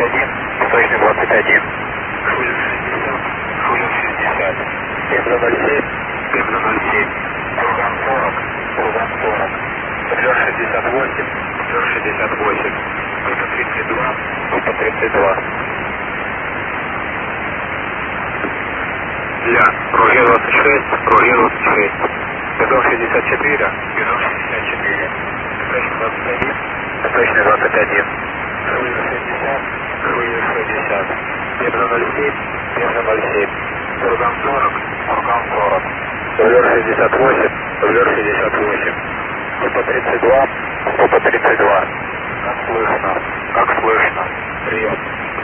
21, восточный 21. Шулер 60, Шулер 60. Пемза 07, Пемза 07. Курган 40, Курган 40. Флёр 68, Флёр 68. Группа 32, Группа 32. Для Ружье 26, Ружье 26. Бизон 64, Бизон 64. Восточный 21, Восточный 21. Шулер 60, Шулер 60. Пемза 07, Пемза 07. Курган 40, Курган 40. Флёр 68, Флёр 68. Группа 32, Группа 32. Как слышно? Как слышно? Прием.